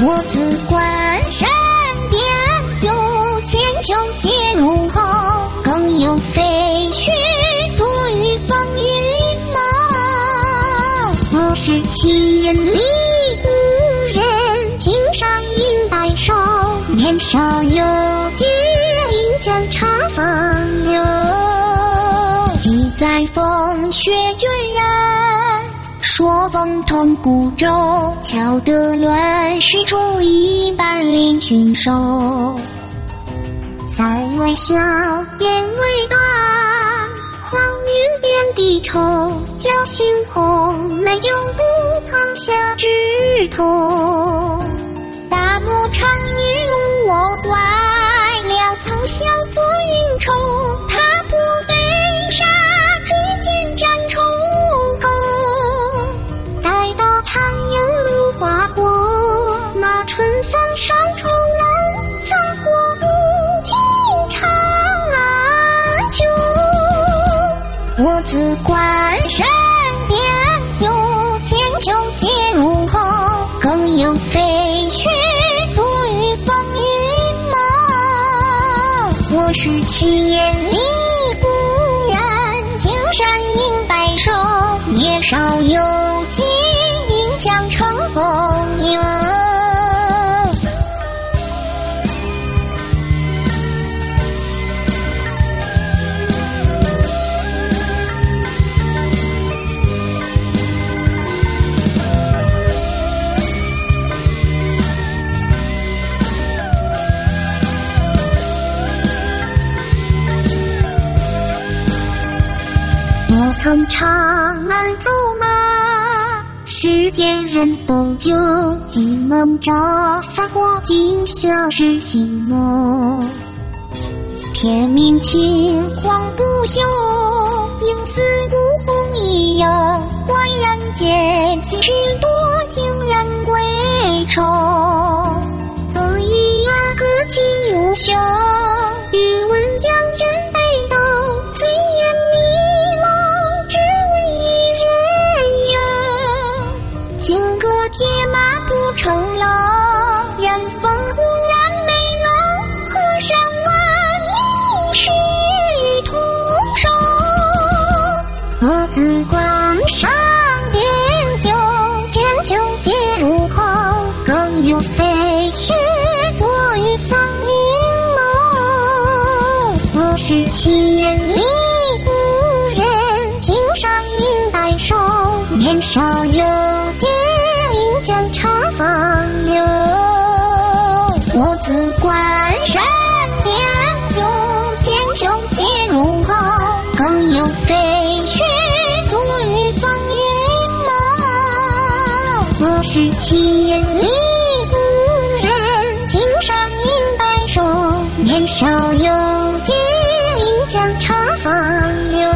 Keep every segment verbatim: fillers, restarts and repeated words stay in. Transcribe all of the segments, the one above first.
我自关山边有剑酒解入后，更有飞雪作于风云林梦。我是千里无人，青山隐白首，年少有节，饮江长风流。记载风雪晕染，说风同孤舟，巧得乱世主一般领军手。山为小，烟为短，黄云遍地愁，侥幸红，美酒不曾下枝头。大漠长夜路我断，潦草小作云愁，踏破飞沙，只见斩愁口。待到残阳路划过，那春风上重来，散花无尽长安秋。我自关山边有剑酒解入后，更有飞雪作于风云梦。我是千里不染，青山隐白首，年少有节，饮江乘风流。我曾长安走马，世间人都酒，今能朝发过今宵是西梦。天明青黄不朽，应似孤鸿一样，观然间今世多情人归愁。纵一二歌起如袖，欲问江针北斗，醉眼迷梦，只为一人游。金戈铁马不成楼，然风忽然美楼，河山万里是同手。我自关山边酒，剑酒解入后，更有飞雪作于风云梦。我是千里无人，青山隐白首，年少有节，饮江长风流。我自关山边有剑酒解入后，更有飞雪作于风云梦。我是千里无人，青山隐白首，年少有节，饮江长风流。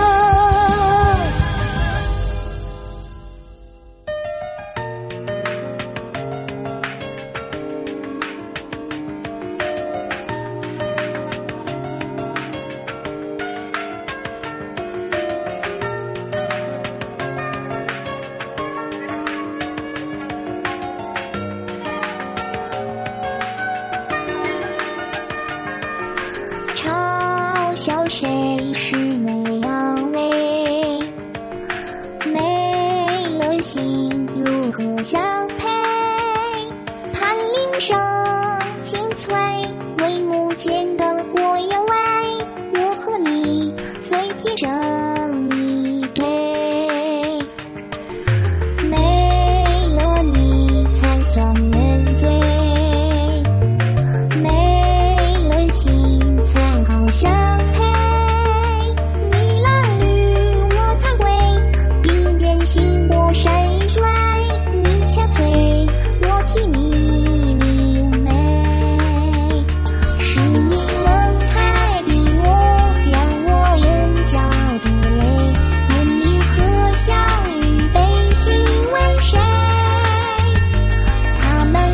嘲笑谁是美阳为，美了心如何相配？盼铃声清脆，帷幕间灯火摇摆，我和你最天生一对。没了你才算人醉，没了心才好相配。你蓝绿我彩绘，并肩行过山水。你憔悴，我替你明媚。是你能抬笔我，让我眼角滴泪。年龄何相与悲喜为谁？他们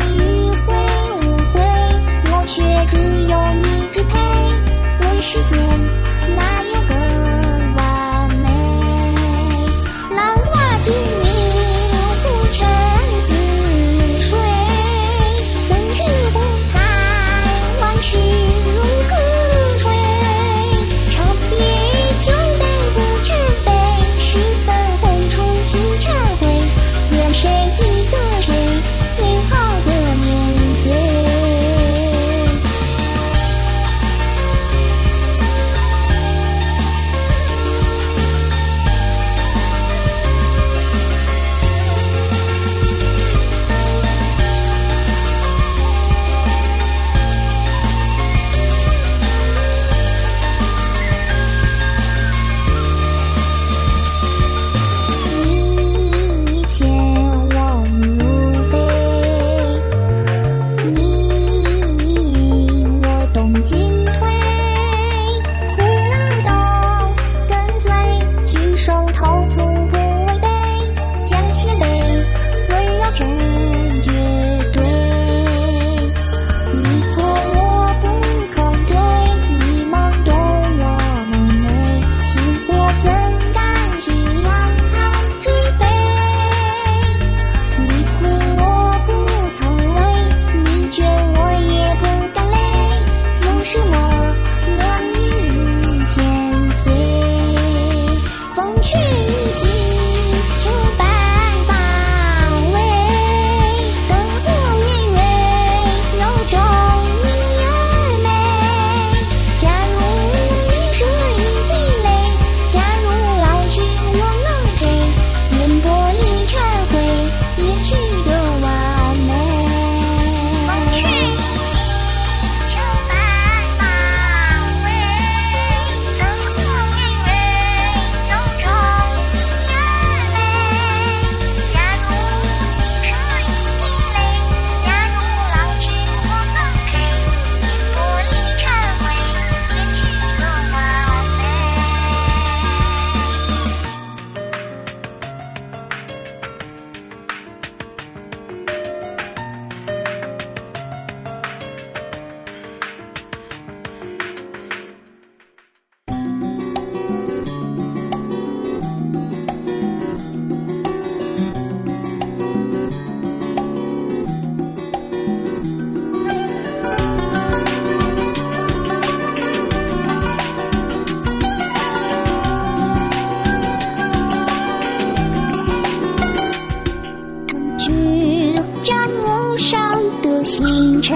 清晨，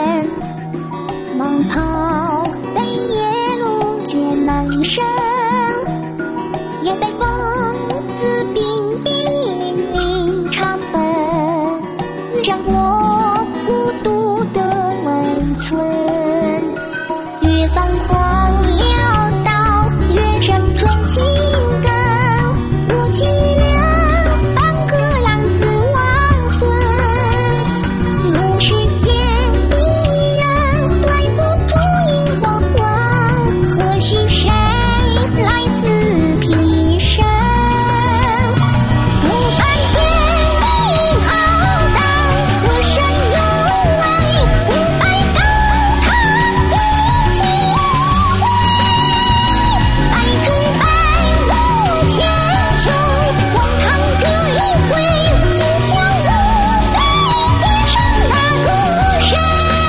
蟒袍被夜路渐难生，也被疯子冰冰淋淋长奔，自占我孤独的温存。越泛黄潦道，越深春情根，我情愿半个浪子王孙。路世间一人对坐烛影黄昏，何须谁来自披身？不白天地浩荡，河山有味，不白高堂尽情挥。白纸白露千秋，荒唐这一回，今宵无悲，天上那个谁？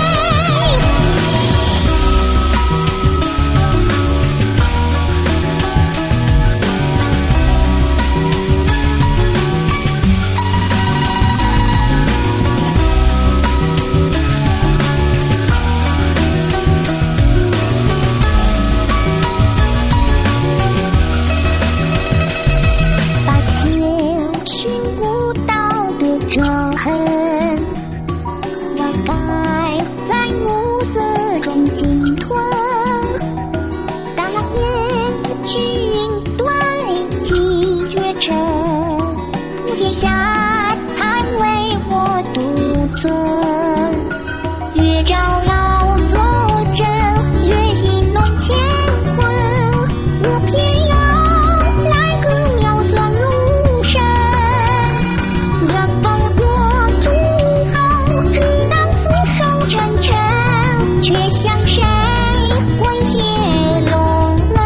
把酒寻不到的折痕，花盖在暮色中鲸吞。大浪烟去云端，几绝尘，普天下才为我独尊。越照劳作证，越戏弄乾坤，我偏要来个妙算入神。凉风过诸侯，只当俯首沉沉，却向谁滚血龙轮？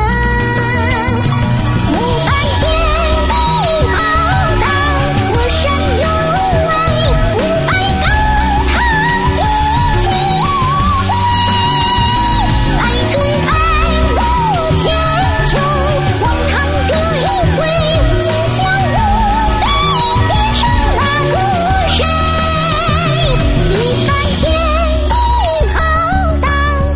不白天地浩荡，河山有味，不白高堂尽情挥。白纸白露千秋，荒唐这一回，今宵无悲，天上那个谁？一番天地浩荡，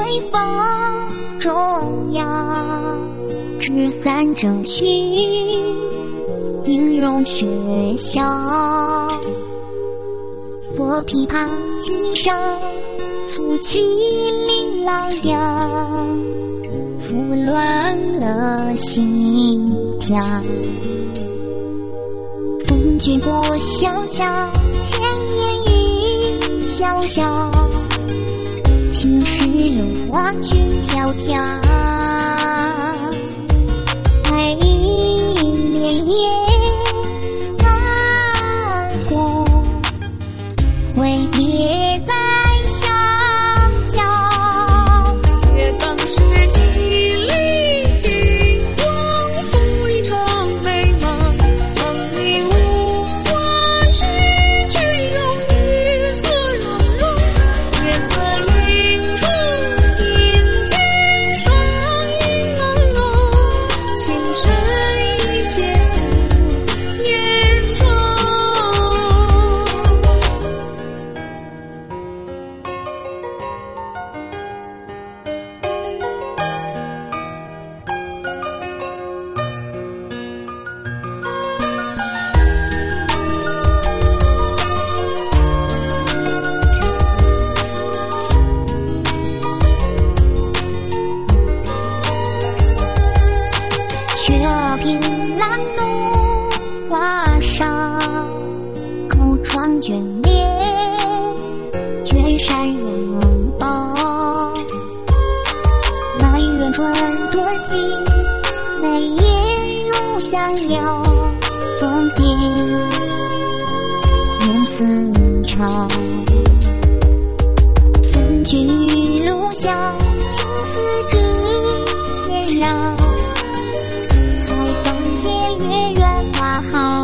风中央，纸伞遮须，音容雪笑。拨琵琶轻声，促起琳琅调，拂乱了心跳。风君过小桥，千言语潇潇。青石路花君迢迢，爱意连夜难过，挥别在相交。 且当时几里金光，拂一窗美梦。梦里无关知君容，月色融融，月色映出阴间双影朦胧，情深一切不言中。 雪凭栏怒花上，口窗卷帘，卷扇拥抱。那圆唇多情，眉眼如相邀，风蝶愿自嘲。风居路遥，青丝指尖绕。借月圆花好，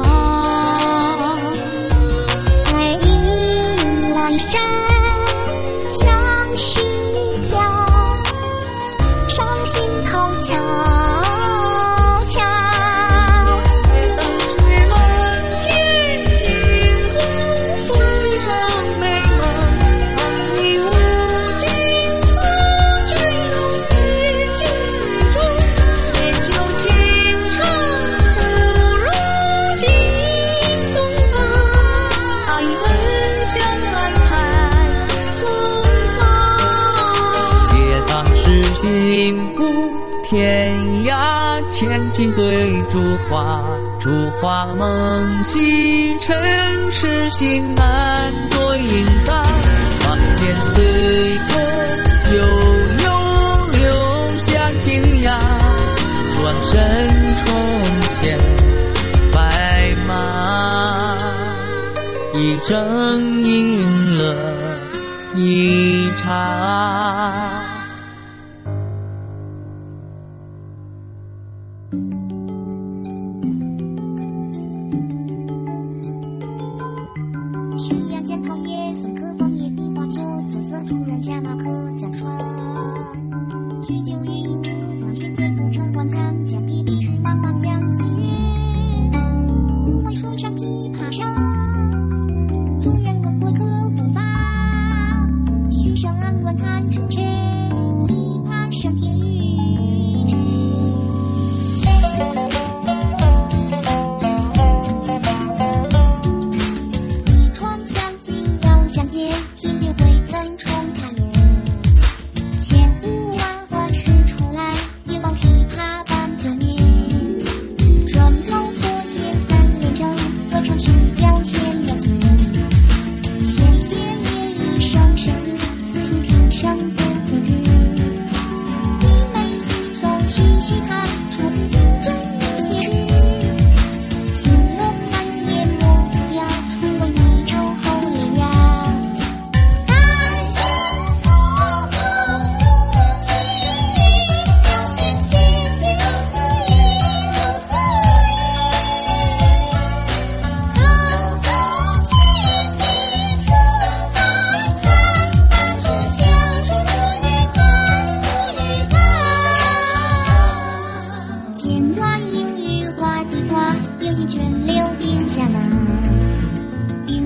爱意阑珊相续调，伤心头悄悄。 当时满天惊鸿，拂一场美梦。梦里无尽思君容，与君之中，夜酒倾城。幸福天涯，千金对烛花，烛花梦醒，尘世心难作应答。望见岁月悠悠，流向天涯，转身重牵白马，一生赢了一场。 曲崖间桃叶随客，枫叶比花秋，瑟瑟主人驾马客在船。举酒欲饮之，万千醉不成欢惨，将彼彼之茫茫江际月。忽闻说唱琵琶声，众人问归客不发。许声安稳弹成谁？琵琶声天欲知。相见听君会冷重开眼，千呼万唤始出来，眼望琵琶半遮面。转头拨弦三连筝，歌唱曲调显了情。纤纤夜一声生死，此处平生不自知。低眉细手徐徐弹，触进心中一些事。情冷满眼莫自教，初闻一周后泪呀。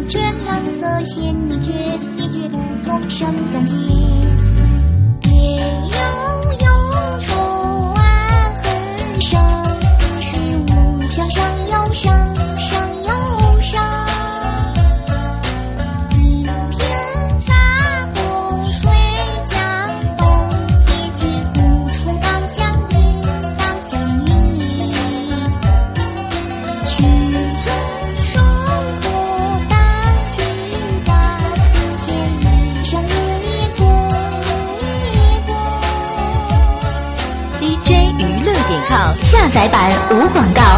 弦一绝，一绝不同声暂借。 考下载版无广告。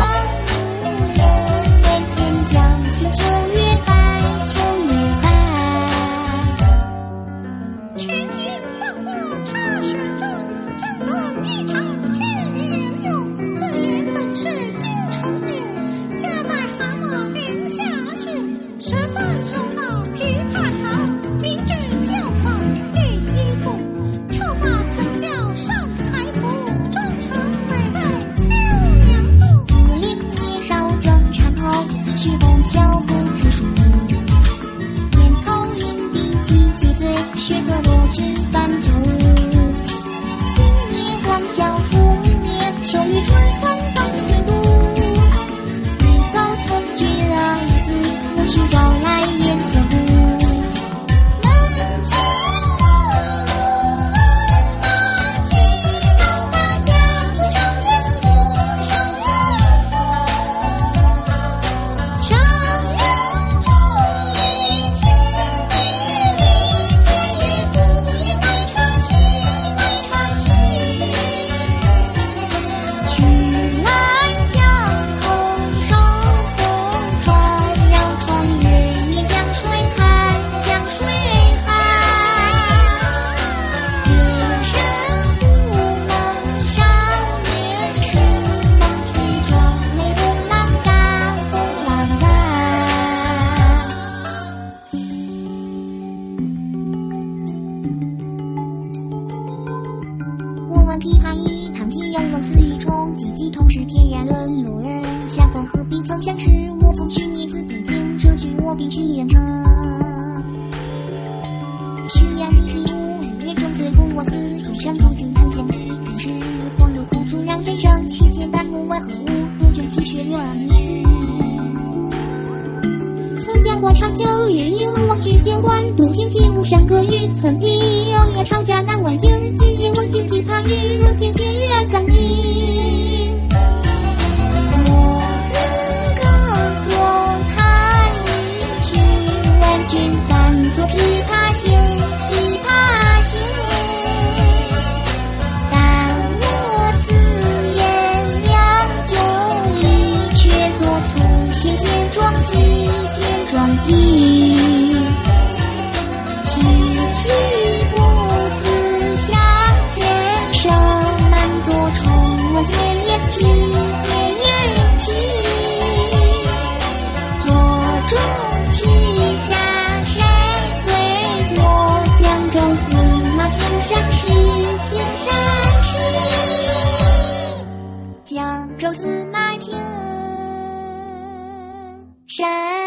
琵琶一弹起，有文字与冲击，既同是天涯沦落人，相逢何必曾相识？我从去你字笔尖，这句我必须言成。虚阳的体无月中醉不我思，出山住进谈间的地势，黄土苦竹让人生气，简单无为何物，杜鹃泣血远迷。春江花长久，日一问望居间关，渡千骑无山隔于层壁，有夜长闸难问应，今夜望尽琵琶语，若天仙月感应。我自更作弹一曲，问君暂作琵琶弦，琵琶弦。但我此言良久立，却作粗弦弦装机，弦装机。凄凄不思相见生，满座重闻结言起，结言起。座中泣下山随过，江中司马青山湿，青山湿。江州司马青山。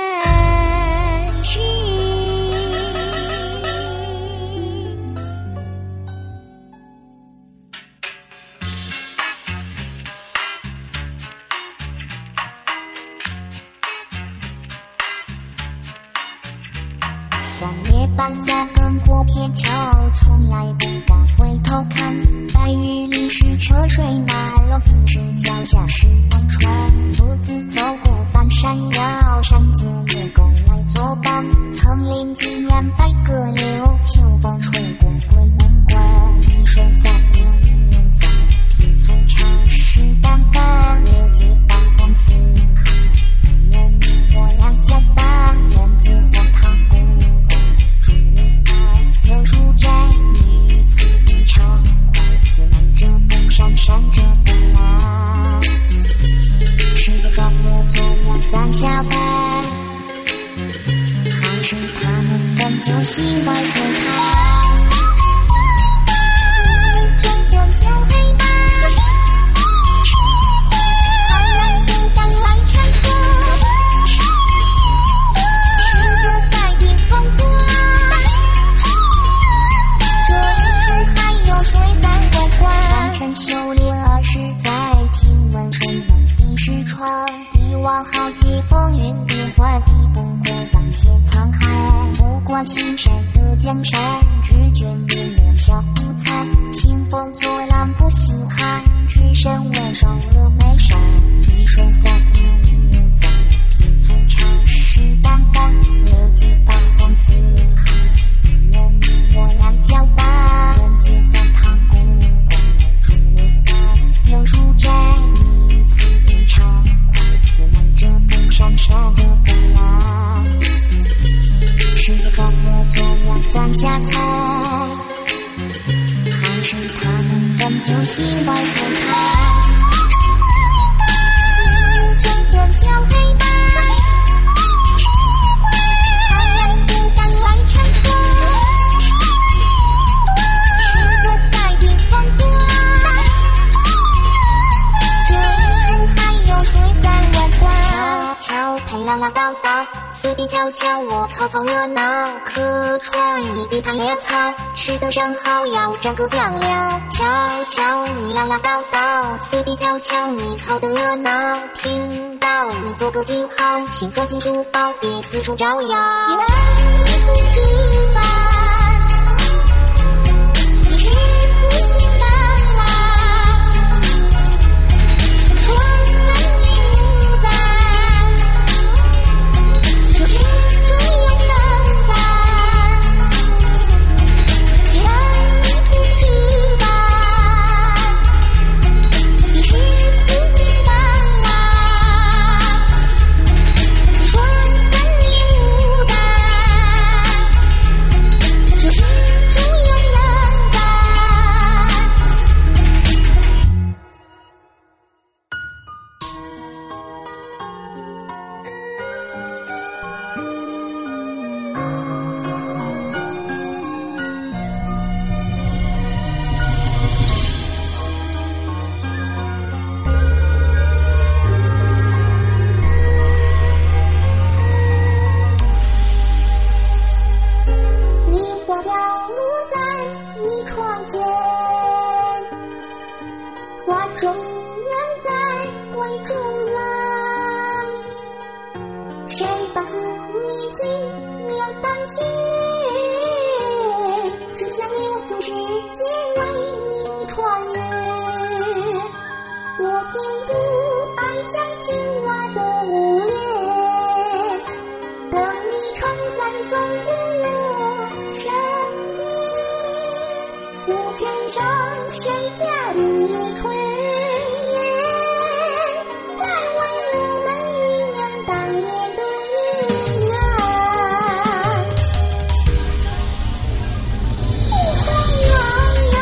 在夜半三更过片桥，从来不敢回头看。白日里是车水马龙，此时脚下是忘川。独自走过半山腰，山间野狗来作伴。层林尽染百舸柳，秋风吹过鬼门关。一瞬三年五载，品粗茶食淡饭。六几八荒四海，愿你我俩交伴。人间荒唐故有书斋，女子一场快，最难遮梦闪闪着不来。是个庄我做了咱下班，还是他们本就喜欢对他。中国小黑马，好人不敢来缠着，是坐在顶峰座。修炼二十载，听闻吹门地势川，帝王豪杰风云变幻，敌不过三天沧海。不管心山的江山，只眷恋两小无猜。清风作浪不稀罕，只身问上峨眉山。一瞬三年五载，品粗茶食淡饭。六几八荒四海，愿你我俩交伴。人间荒唐故有书斋。 头陪聊聊叨叨，随便瞧瞧我凑凑热闹，客串一笔谈野草，吃得上好药蘸够酱料，瞧瞧你聊聊叨叨，随便瞧瞧你凑得热闹，听到你做个记号，请装进书包，别四处招摇。你们不知道。花中姻缘在闺中人，谁把思你情妙当心语，只想留足世间为你传阅。我听不爱讲情话的无恋，等你撑伞走入我身边，乌尘上谁家的一吹一双摇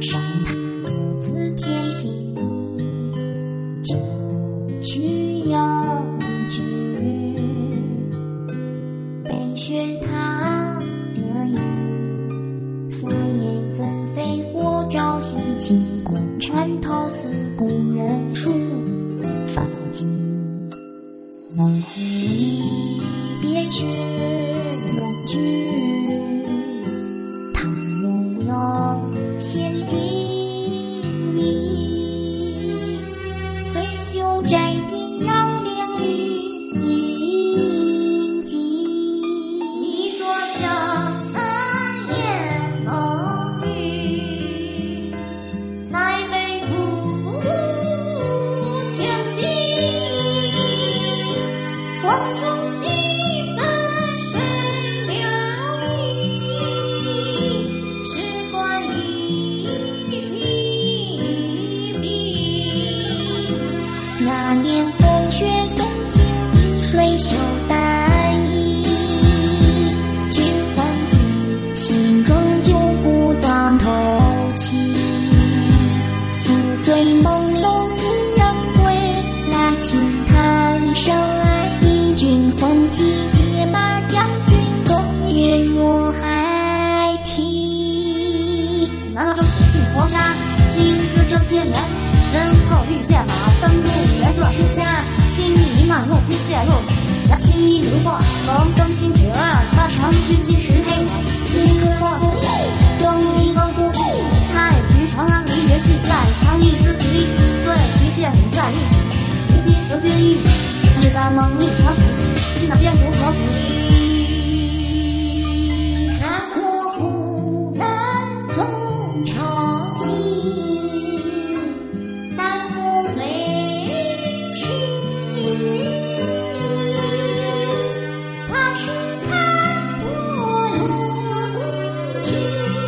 上他自贴心，九曲又一句，北雪踏着雨，四叶纷飞火照西晴，共缠头似故人书，放尽别去永居，他人有闲心意，虽旧摘定绕两缕印记。你说相言梦语，才被不天际，风中西来水流溢，时光一笔。那年风雪冬晴，雨水袖带衣，君放弃，心中就不脏透气。宿醉朦胧无人归，来轻叹生爱敌军混骑，铁马将军哽咽若海啼。 南州铁骑黄沙，金戈征天连，身后御剑马，三步连坐书家，青衣漫落机械路，青衣如画，蒙灯心血，他长驱金石黑马，金戈画不易，东篱烽不易，太平长安离别戏在，唐一字子立，对一剑舞在历史，一击则军役，只敢梦一场死，心那艰苦何苦？ 看破古人中朝夕，但负最是他是看破龙去，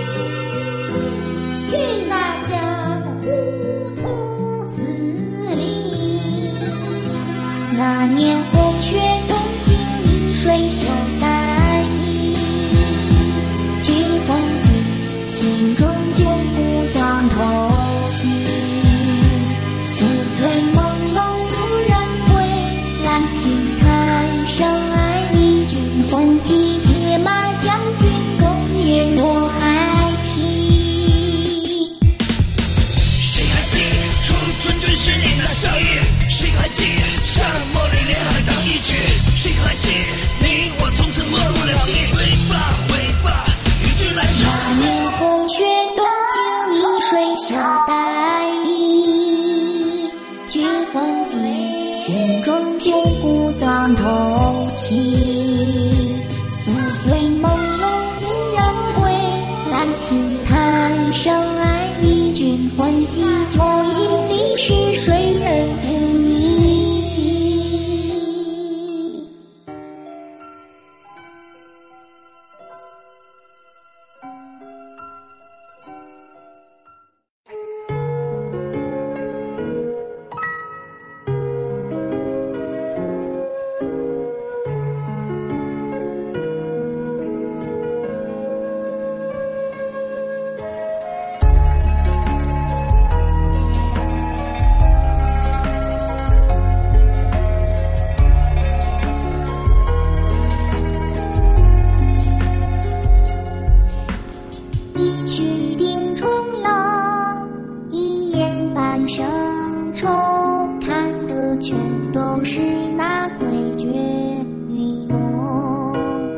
君那江湖土司令。那年风雪冬晴，雨水袖带衣，君风起，心中就不脏透气。宿醉朦胧无人归，来轻叹生爱敌军混骑，铁马将军哽咽若海啼。 谁还记出春军十年的笑意？谁还记沙漠里连海当一句？谁还记你我从此陌路两地？回吧回吧，与君来生。 那年风雪冬晴，雨水袖带衣，君混骑，心中就不脏透气。宿醉朦胧无人归，来轻叹生爱敌军混骑，错因历史谁人负你？一曲定重楼，一言半生愁，看得全都是那诡谲理由。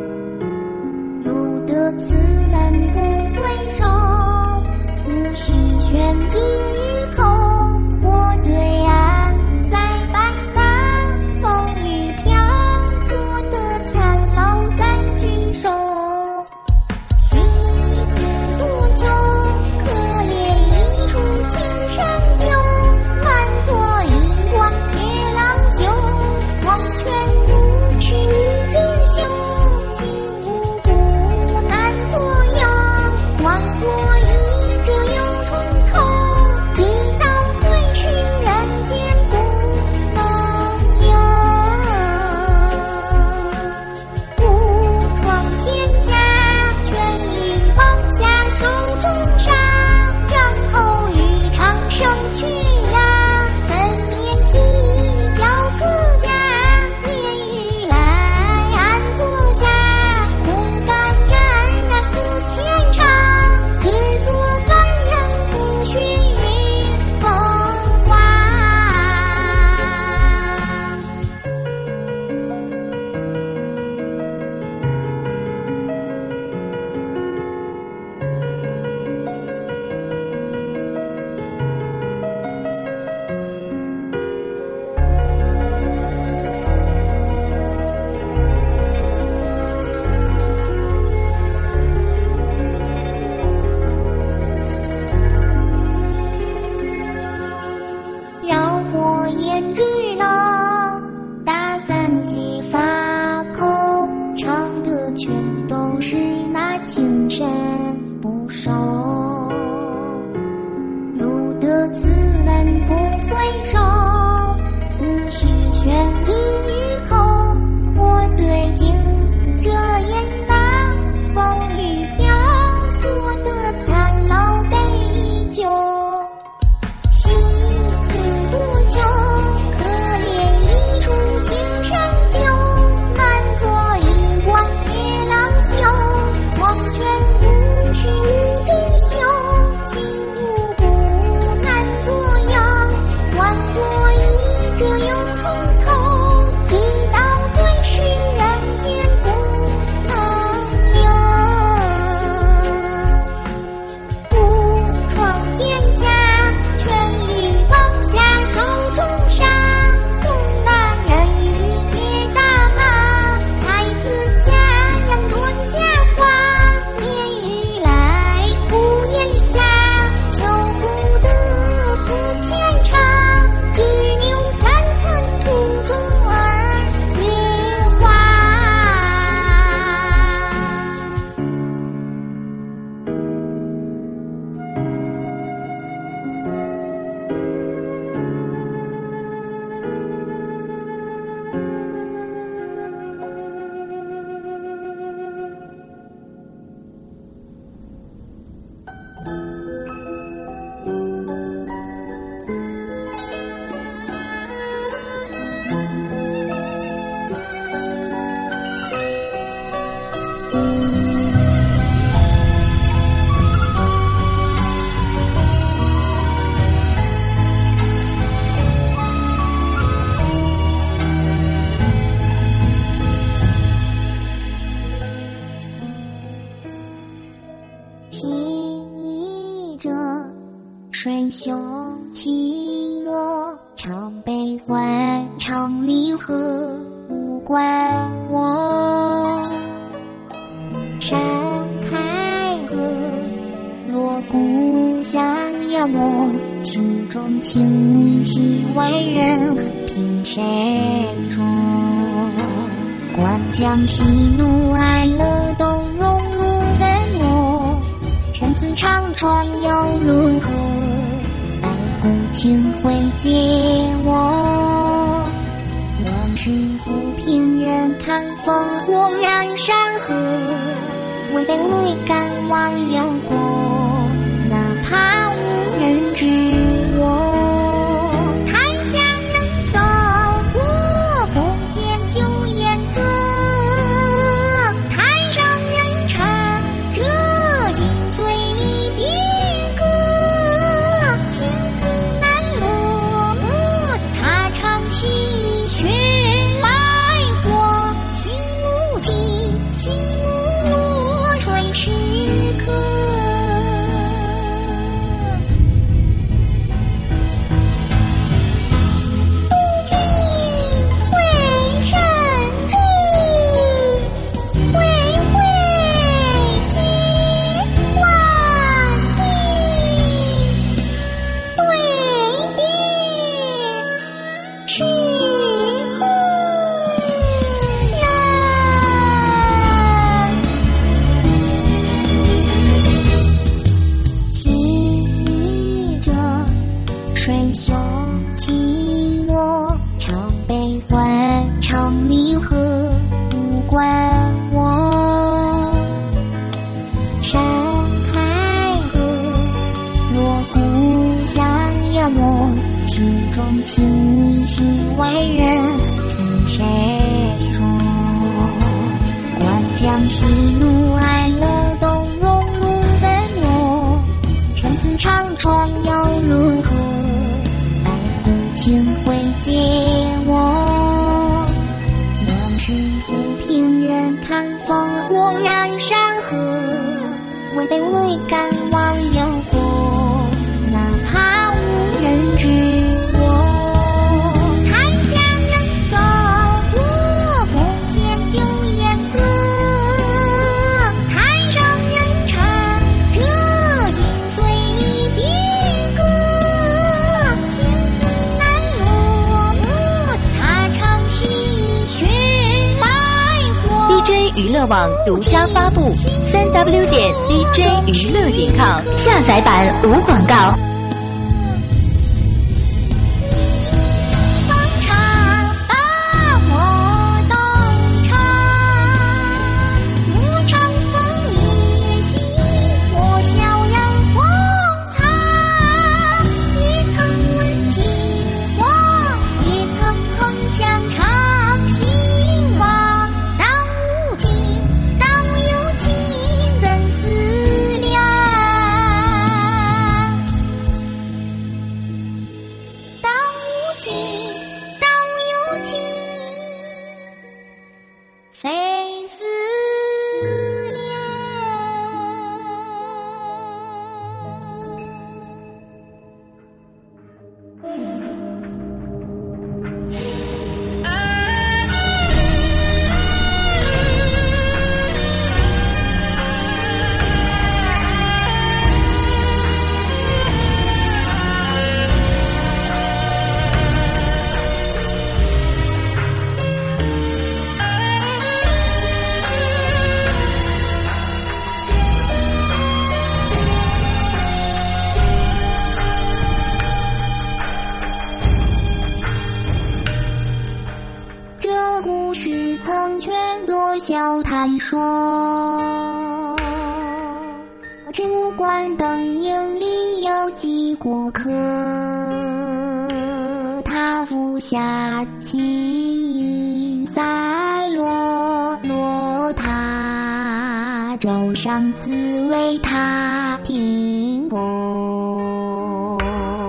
有的此人不回首，无需宣之于口。我对岸在白南，风雨飘，做得残老在军手。戏子多秋，可怜一出青山旧，满座银光皆郎袖，黄泉无耻无知羞，心无不难作妖，万国一折有重头，这此门不回首，不须宣之于口。我对镜遮掩那风雨飘泊的残老杯酒，心字不求，可怜一出青山酒，难作一官解郎休。黄泉无须无知休，心无不难作样，万国一折又重头，直到对世人间不能留。无闯天下，全欲放下手中沙，送那人欲皆大马，才子佳人论佳话，年余来苦咽下，求不得复牵肠，只留三寸土中儿月华。记着水袖起落，长悲欢，长离合，无关我。山开合，锣鼓响呀默，其中清晰万人，凭谁说？观江喜怒哀乐动容如分诺，陈词唱传又如何？百古情会借我，往事浮萍人看烽火燃山河，未被泪干忘忧过，哪怕无人知我。檀香人走过，不见旧颜色，台上人唱着心碎别歌，情字难落幕，他唱续雪来过，西幕起，西幕落，水时刻。不君会甚至，会会皆万金，对别是何人？记着水袖起落，长悲欢，长离合，无关我。山开合，锣鼓响呀默，其中清晰万人，凭谁说？观江喜怒哀乐动容如分诺，陈词唱传又如何？百古情会借我，往事浮萍人看烽火燃山河，未被泪干忘忧过，哪怕无人知我。檀香人走过，不见旧颜色，台上人唱着心碎别歌，情字难落幕，他唱续雪来过。 D J 娱乐网独家发布，三 W 点 D J 娱乐点 com 下载版无广告。 情到有情，非思故事曾劝作笑谈说，只管灯影里有几过客，他服下青云赛落落他舟上自为他停泊。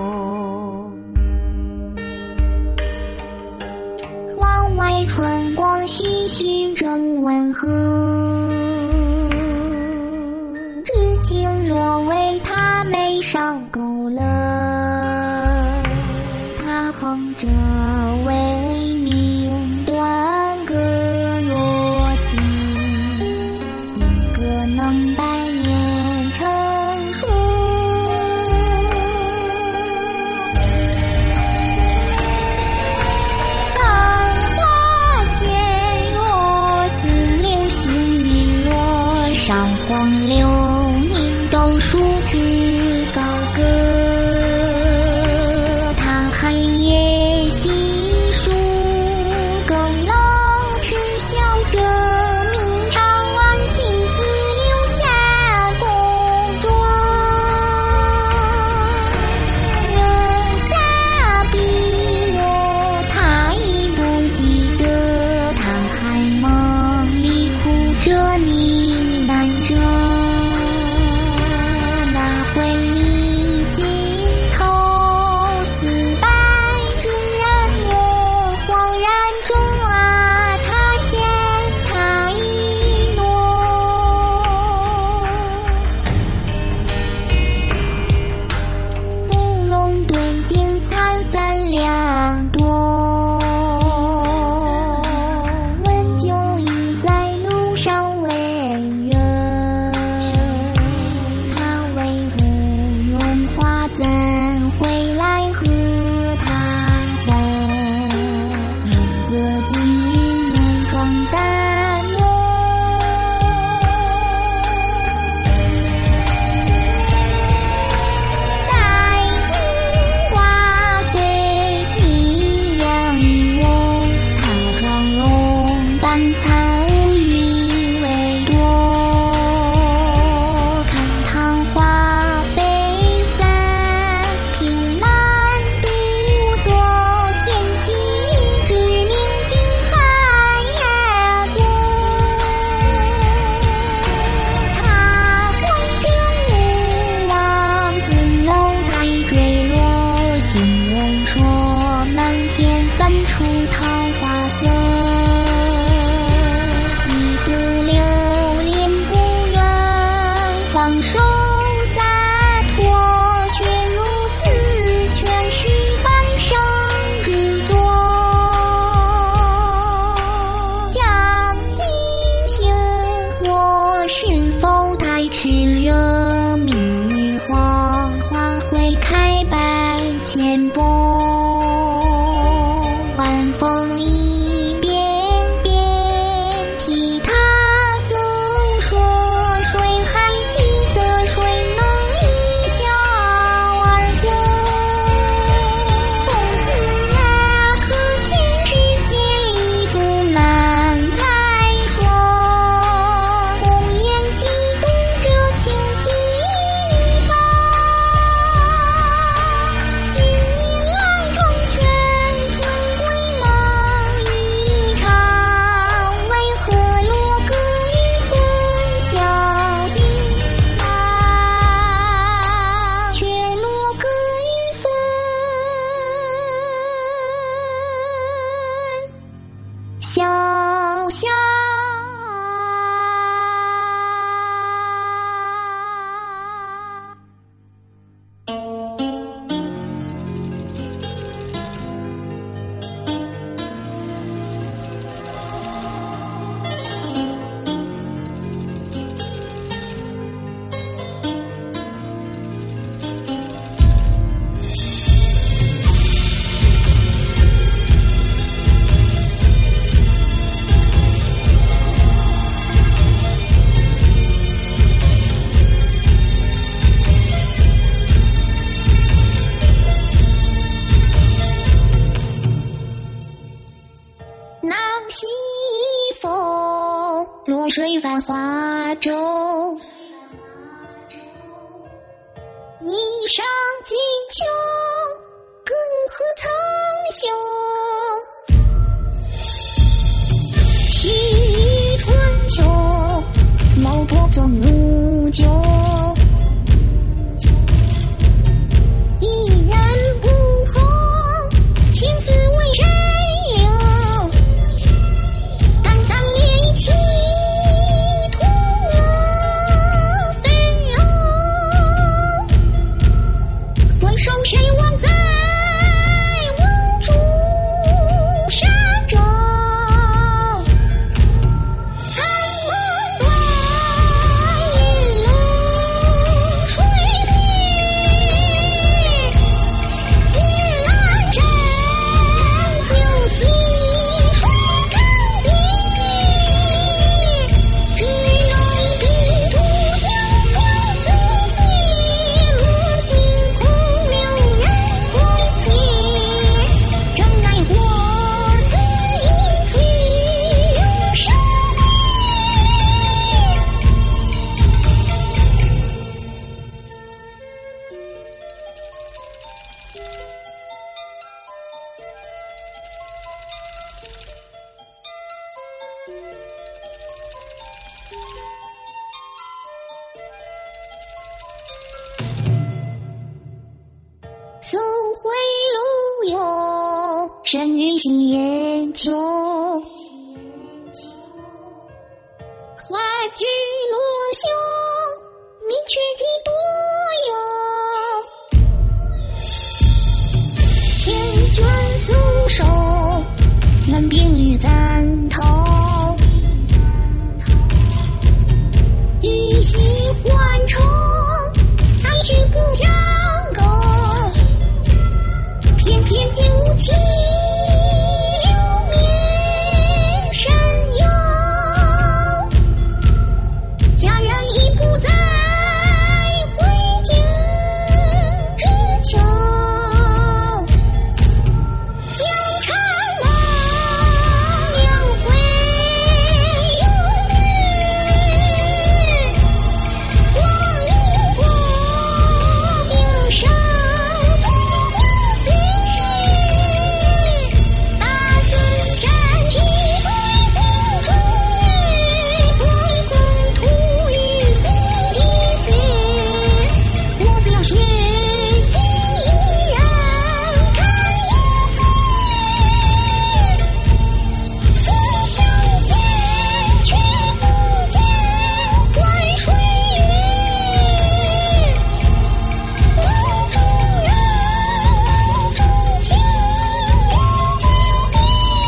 窗外春光徐徐正温和，知青落为他眉梢勾勒，他哼着为名断歌若此，定歌能百年成熟。韶光流年都数之高歌，他寒夜细数，更冷痴笑着明朝安心自留下公桌，扔下笔墨他已不记得，他还梦里哭着你着那回忆尽头，四百之人我恍然中啊，他欠他一诺，芙蓉对镜惨散两朵，温酒已在路上为怎会来和他红？明则今日浓妆淡抹，待你花随夕阳一翁，他妆容半残无余为多，看堂花飞出桃花色，几度流连不愿放手洒脱，却如此全是半生执着，将尽情或是否太炽热，明日黄花会开百千波，晚风一遍遍替他诉说，谁还记得，谁能一笑而过？公子啊，可见世间礼服难再说，公言几度这情提拔，与你一番花舟，霓裳锦绣，隔河苍穹。续春秋，老婆总如旧。一人不红，情丝为谁留？淡淡恋情，徒我飞扬。回首谁忘在瓮中沙洲？残梦断，一路水尽。夜阑珊，酒醒水看尽。只有彼途将相思细，落尽空留人归期。真爱过此一去永生溯回路有神于险丘，花菊落袖，明却几多有。千卷素手，难辨玉簪头。欲惜还愁，爱去不相够。偏偏竟无情留面神游。佳人已不在回京之秋。貂蝉梦，两回有句。光阴错，名声终将死。大尊斩去归京中月，归空吐于心底碎。我自要血尽依然看有罪。不相见，却不见淮水月。梦中人，梦中情，有诀别。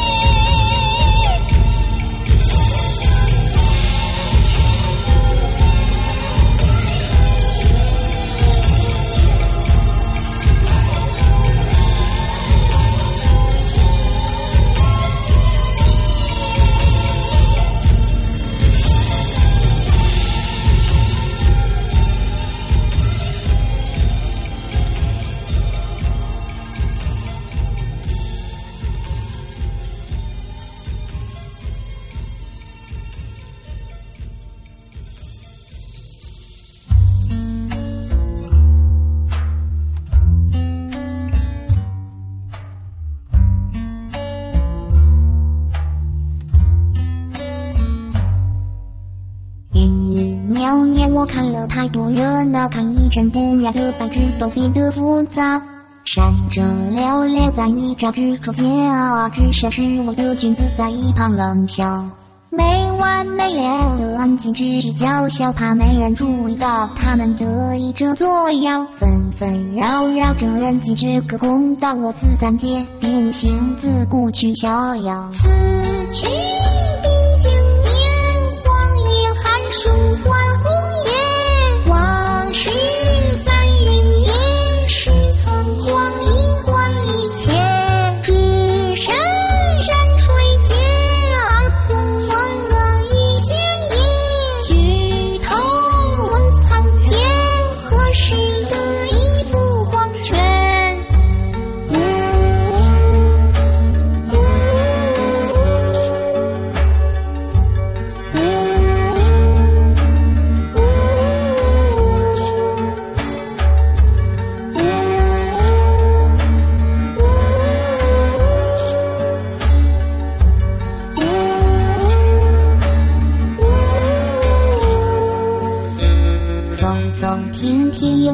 鸟年我看了太多热闹，看一尘不染的白纸都飞得浮躁。闪着寥寥在你招之中煎熬，只剩是我的君子在一旁冷笑。没完没了的安静只是叫嚣，怕没人注意到他们得意着作妖，纷纷扰扰着人尽却可空道。我此三界并无心自故去逍遥。此去毕竟年荒野，寒暑换红叶。往事散云烟，是寸光阴换一切。只身山水间，而不问恶与闲言。举头问苍天，何时得一副黄泉？呜呜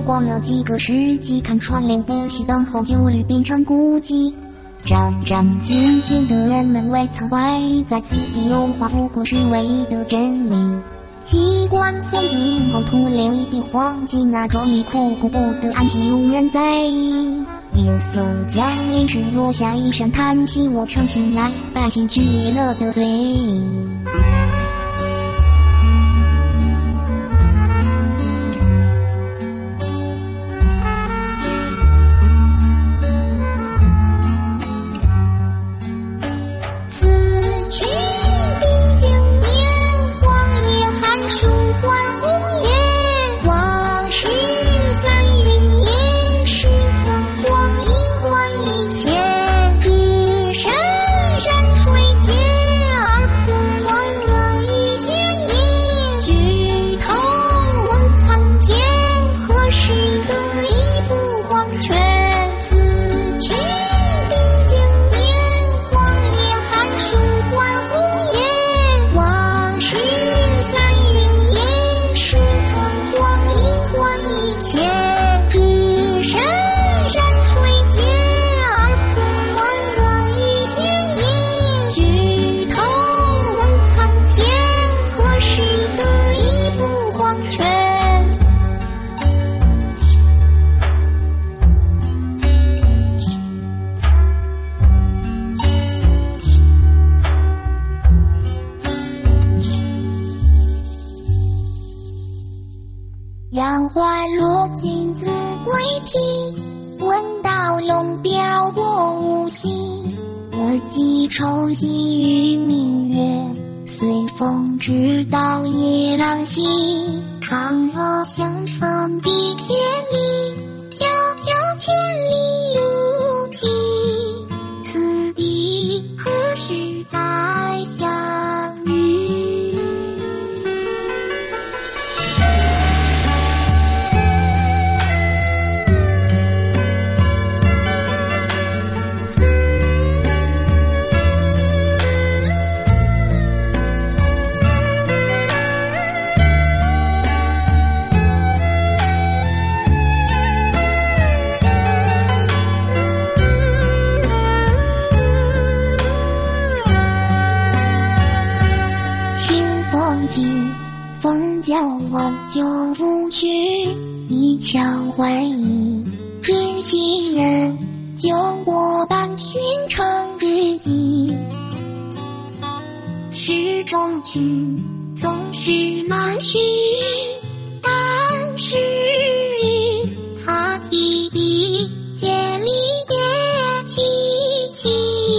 逛了几个世纪，看穿连不惜等候旧侣变成孤寂。战战兢兢的人们未曾怀疑，在此地荣华富贵是唯一的真理。机关算尽后徒留一笔黄金，那种你苦苦不得安息，无人在意。夜宿江陵时落下一声叹息，我诚醒来，百姓俱乐得罪。杨花落尽子规啼，闻道龙标过无锡。我寄愁系于明月，随风直到夜郎西。倘若相逢几天里，迢迢千里无期。此地何时再相遇？风叫我就不去，一腔怀疑知心人，救我伴寻城之计。诗中曲总是难续，但是他提笔千里也凄凄。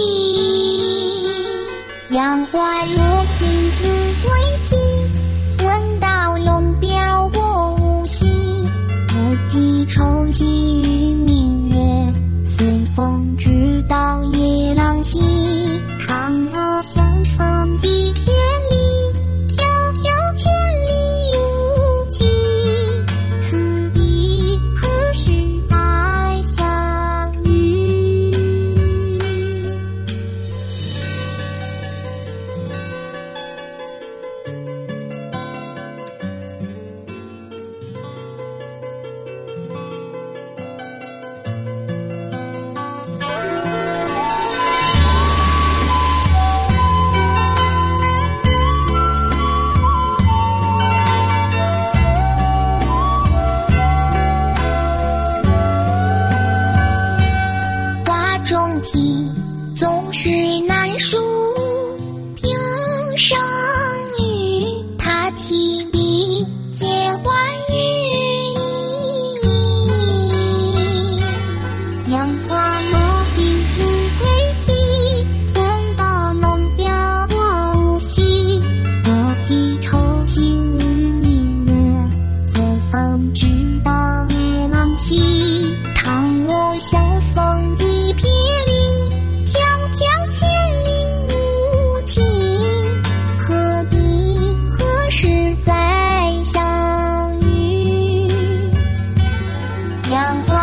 杨花落尽子规啼，闻道龙标过无锡。我寄愁系于明月，随风直到夜郎西。倘若相逢几天里，迢迢千里无期。此地何时再相遇？总是难书平生语，他提笔皆欢寓意。杨花落尽子规啼，闻道龙标过无锡。我寄愁系于明月，随风直到夜郎西。倘若相逢几别离，迢迢千里无期。何地何时再相遇？杨花